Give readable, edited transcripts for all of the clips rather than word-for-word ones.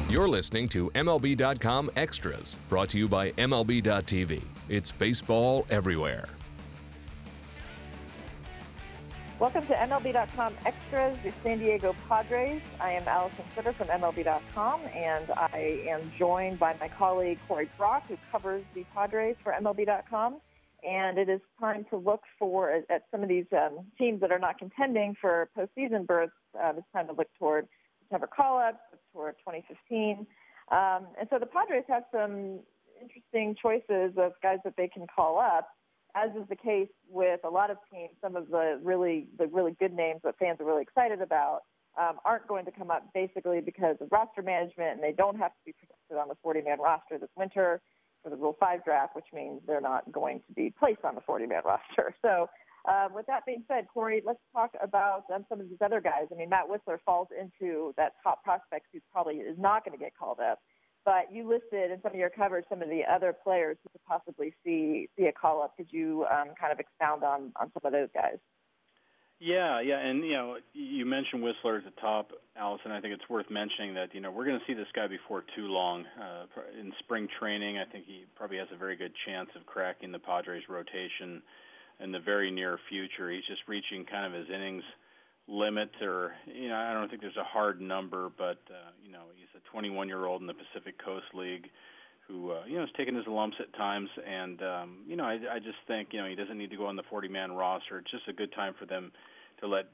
You're listening to MLB.com Extras, brought to you by MLB.tv. It's baseball everywhere. Welcome to MLB.com Extras, the San Diego Padres. I am Allison Sitter from MLB.com, and I am joined by my colleague Corey Brock, who covers the Padres for MLB.com. And it is time to look at some of these teams that are not contending for postseason berths. It's time to look toward September call-ups, toward 2015. And so the Padres have some interesting choices of guys that they can call up, as is the case with a lot of teams. Some of the really good names that fans are really excited about aren't going to come up basically because of roster management, and they don't have to be protected on the 40-man roster this winter for the Rule 5 draft, which means they're not going to be placed on the 40-man roster. So with that being said, Corey, let's talk about some of these other guys. I mean, Matt Wisler falls into that top prospect who probably is not going to get called up. But you listed in some of your coverage some of the other players who could possibly see a call-up. Could you kind of expound on some of those guys? Yeah, and, you mentioned Wisler at the top, Allison. I think it's worth mentioning that, we're going to see this guy before too long. In spring training, I think he probably has a very good chance of cracking the Padres rotation in the very near future. He's just reaching kind of his innings limit, or, I don't think there's a hard number, but, he's a 21-year-old in the Pacific Coast League who, has taken his lumps at times, and, I just think, he doesn't need to go on the 40-man roster. It's just a good time for them to let,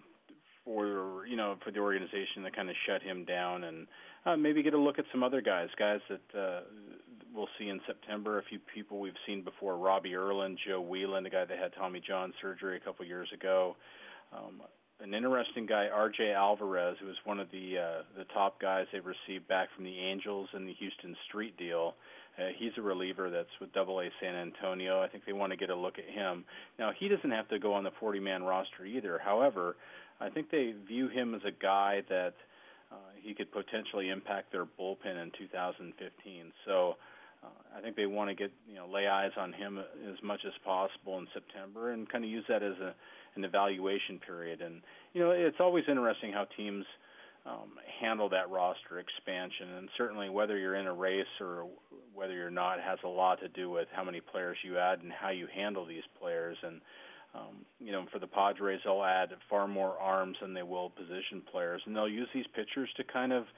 for the organization to kind of shut him down and maybe get a look at some other guys that we'll see in September. A few people we've seen before: Robbie Erlin, Joe Whelan, the guy that had Tommy John surgery a couple years ago. An interesting guy, R.J. Alvarez, who was one of the top guys they received back from the Angels in the Houston Street deal. He's a reliever that's with Double-A San Antonio. I think they want to get a look at him. Now, he doesn't have to go on the 40-man roster either. However, I think they view him as a guy that he could potentially impact their bullpen in 2015. So I think they want to get lay eyes on him as much as possible in September and kind of use that as an evaluation period. And it's always interesting how teams handle that roster expansion, and certainly whether you're in a race or whether you're not has a lot to do with how many players you add and how you handle these players. And for the Padres, they'll add far more arms than they will position players, and they'll use these pitchers to kind of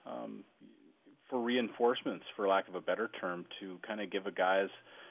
for reinforcements, for lack of a better term, to kind of give guys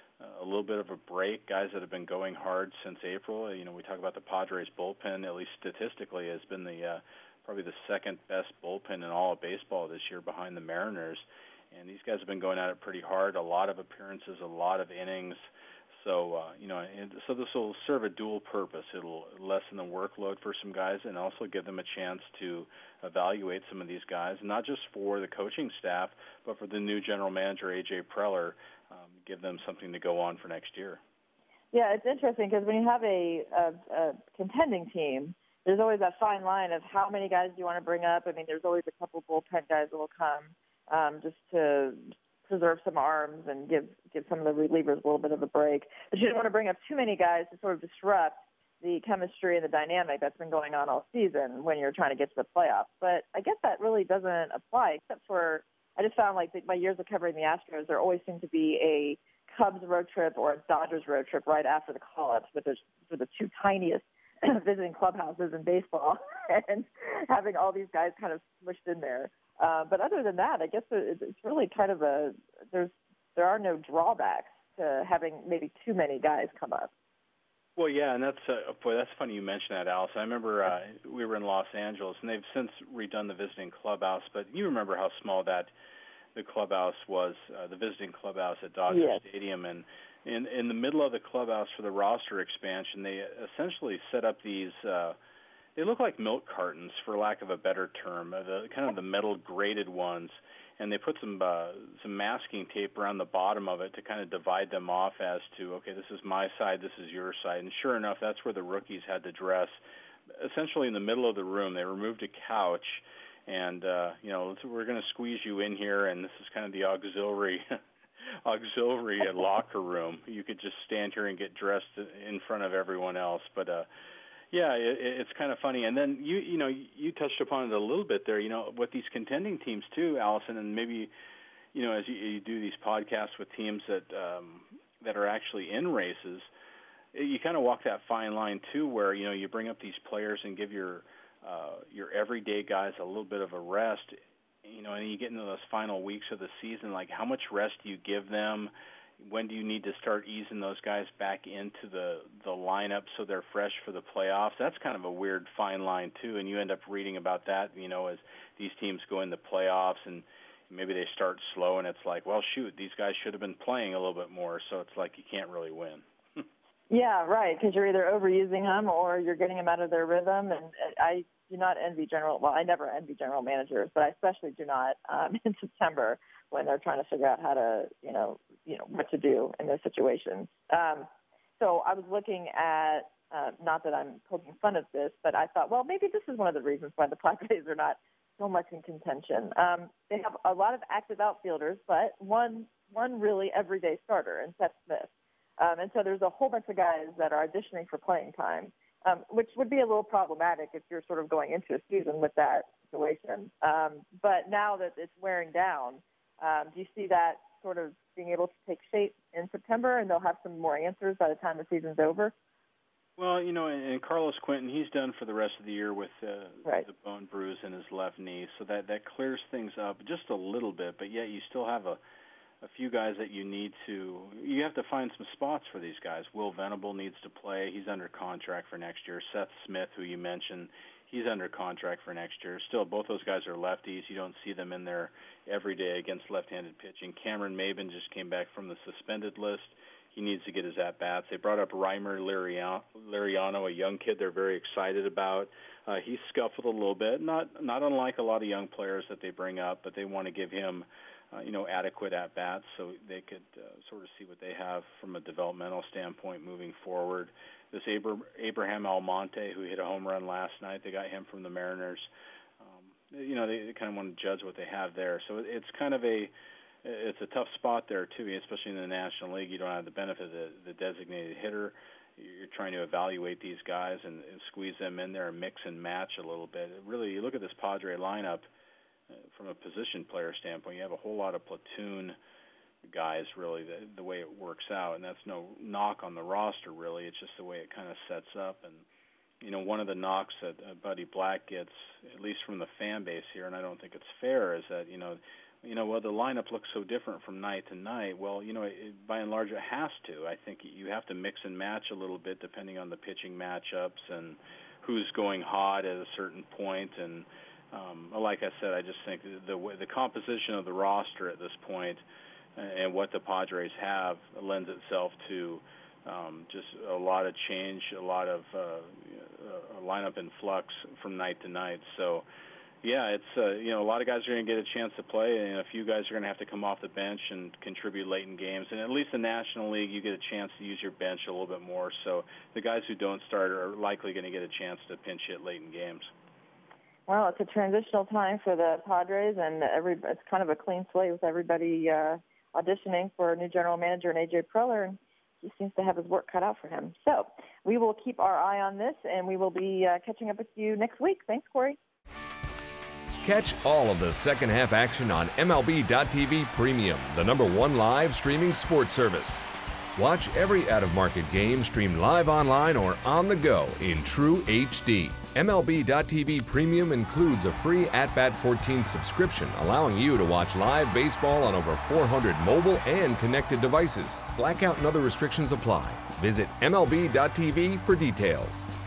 a little bit of a break, guys that have been going hard since April. We talk about the Padres bullpen, at least statistically, has been probably the second best bullpen in all of baseball this year behind the Mariners. And these guys have been going at it pretty hard, a lot of appearances, a lot of innings. So, so this will serve a dual purpose. It'll lessen the workload for some guys and also give them a chance to evaluate some of these guys, not just for the coaching staff, but for the new general manager, A.J. Preller, give them something to go on for next year. Yeah, it's interesting because when you have a contending team, there's always that fine line of how many guys do you want to bring up. I mean, there's always a couple bullpen guys that will come just to preserve some arms and give some of the relievers a little bit of a break. But you don't want to bring up too many guys to sort of disrupt the chemistry and the dynamic that's been going on all season when you're trying to get to the playoffs. But I guess that really doesn't apply, except for I just found like my years of covering the Astros, there always seemed to be a Cubs road trip or a Dodgers road trip right after the call-ups with the two tiniest visiting clubhouses in baseball and having all these guys kind of smushed in there. But other than that, I guess it's really kind of there are no drawbacks to having maybe too many guys come up. Well, yeah, and that's funny you mentioned that, Alice. I remember we were in Los Angeles, and they've since redone the visiting clubhouse, but you remember how small the clubhouse was, the visiting clubhouse at Dodger Stadium, and in the middle of the clubhouse for the roster expansion, they essentially set up these they look like milk cartons, for lack of a better term, the metal grated ones, and they put some masking tape around the bottom of it to kind of divide them off as to, okay, this is my side, this is your side. And sure enough, that's where the rookies had to dress. Essentially in the middle of the room, they removed a couch, and we're going to squeeze you in here, and this is kind of the auxiliary locker room. You could just stand here and get dressed in front of everyone else. But Yeah, it's kind of funny. And then you touched upon it a little bit there. With these contending teams too, Allison, and maybe as you do these podcasts with teams that are actually in races, you kind of walk that fine line too, where you bring up these players and give your everyday guys a little bit of a rest. And you get into those final weeks of the season, like how much rest do you give them? When do you need to start easing those guys back into the lineup so they're fresh for the playoffs? That's kind of a weird fine line too, and you end up reading about that, as these teams go into playoffs and maybe they start slow, and it's like, well, shoot, these guys should have been playing a little bit more, so it's like you can't really win. Yeah, right, because you're either overusing them or you're getting them out of their rhythm, and I do not envy I never envy general managers, but I especially do not in September when they're trying to figure out how to, what to do in those situations. So I was looking at, not that I'm poking fun at this, but I thought, well, maybe this is one of the reasons why the Padres are not so much in contention. They have a lot of active outfielders, but one really everyday starter in Seth Smith. And so there's a whole bunch of guys that are auditioning for playing time, which would be a little problematic if you're sort of going into a season with that situation. But now that it's wearing down, do you see that sort of being able to take shape in September, and they'll have some more answers by the time the season's over? Well, and Carlos Quentin, he's done for the rest of the year with the bone bruise in his left knee, so that clears things up just a little bit. But yet you still have a few guys that you have to find some spots for these guys. Will Venable needs to play. He's under contract for next year. Seth Smith, who you mentioned, he's under contract for next year. Still, both those guys are lefties. You don't see them in there every day against left-handed pitching. Cameron Maben just came back from the suspended list. He needs to get his at-bats. They brought up Reimer Liriano, a young kid they're very excited about. He's scuffled a little bit, not unlike a lot of young players that they bring up, but they want to give him adequate at-bats so they could sort of see what they have from a developmental standpoint moving forward. This Abraham Almonte, who hit a home run last night, they got him from the Mariners. They kind of want to judge what they have there. So it's kind of it's a tough spot there, too, especially in the National League. You don't have the benefit of the designated hitter. You're trying to evaluate these guys and squeeze them in there and mix and match a little bit. Really, you look at this Padre lineup from a position player standpoint, you have a whole lot of platoon guys, really, the way it works out. And that's no knock on the roster, really. It's just the way it kind of sets up. And, one of the knocks that Buddy Black gets, at least from the fan base here, and I don't think it's fair, is that, well, the lineup looks so different from night to night. Well, by and large, it has to. I think you have to mix and match a little bit depending on the pitching matchups and who's going hot at a certain point. And like I said, I just think the composition of the roster at this point and what the Padres have lends itself to just a lot of change, a lot of lineup in flux from night to night. So, yeah, it's a lot of guys are going to get a chance to play, and a few guys are going to have to come off the bench and contribute late in games. And at least in the National League, you get a chance to use your bench a little bit more. So the guys who don't start are likely going to get a chance to pinch hit late in games. Well, it's a transitional time for the Padres, and it's kind of a clean slate with everybody auditioning for a new general manager in A.J. Preller, and he seems to have his work cut out for him. So we will keep our eye on this, and we will be catching up with you next week. Thanks, Corey. Catch all of the second half action on MLB.tv Premium, the #1 live streaming sports service. Watch every out-of-market game streamed live online or on the go in true HD. MLB.tv Premium includes a free At-Bat 14 subscription, allowing you to watch live baseball on over 400 mobile and connected devices. Blackout and other restrictions apply. Visit MLB.tv for details.